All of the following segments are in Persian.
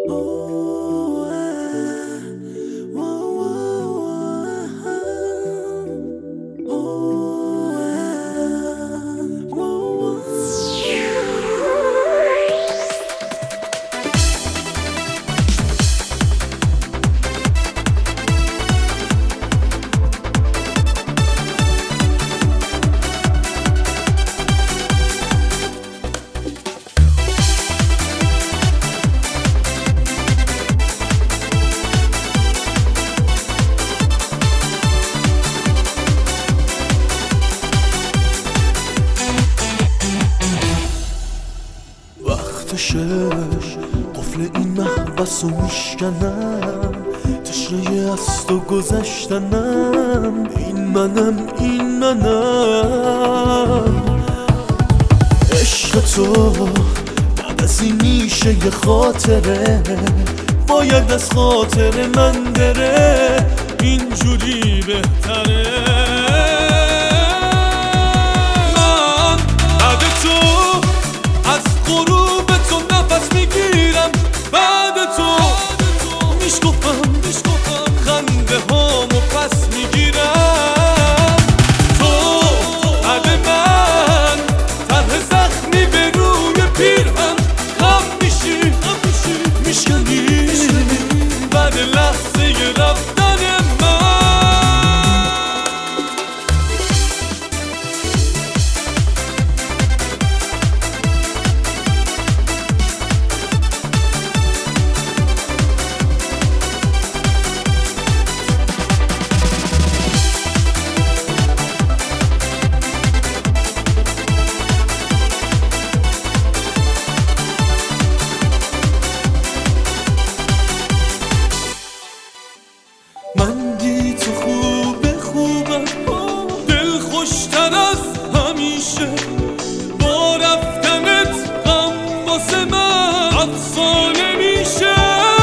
قفل این محبسو میشکنم، تشنه از تو گذشتنم. این منم عشق تو بعد از این میشه یه خاطره، باید از خاطر من بره، اینجوری بهتره. من بعد تو از غروب تو نفس میگیرم، بعد تو میشکفم خنده هامو پس میگیرم. تو بعد من طرح زخمی به روی پیرهن خم میشی میشکنی بعد لحظه رفتن من. من بی تو خوبم، دل خوشتر از همیشه. با رفتنت غم واسه من افسانه میشه.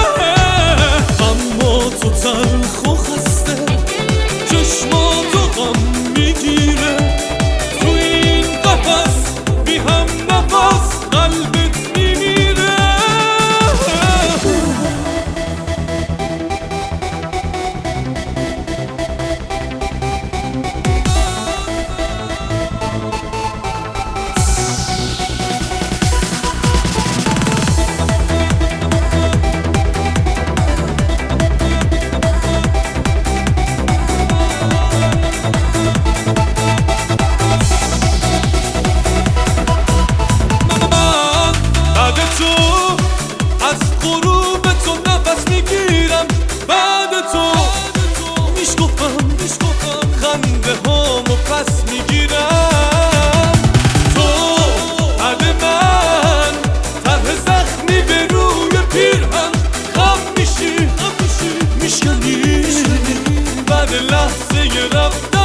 اما تو تلخ و خسته، چشماتو غم میگیره. تو این قفس بی هم نفس قلبت میمیره. غروب تو نفس میگیرم، بعد تو میشکفم خنده هامو پس میگیرم. تو بعد من طرح زخمی به روی پیرهن خم میشی میشکنی بعد لحظه رفتن